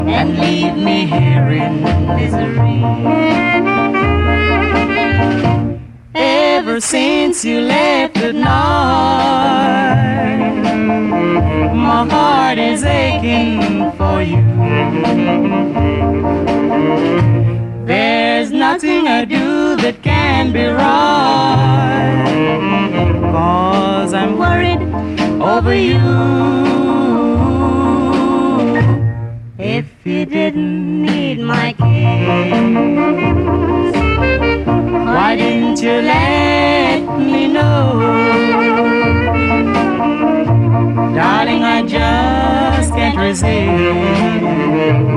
and leave me here in misery. Ever since you left at night, my heart is aching for you. There's nothing I do that can be right, 'cause I'm worried over you. If you didn't need my kiss, why didn't you let me know? Darling, I just can't resist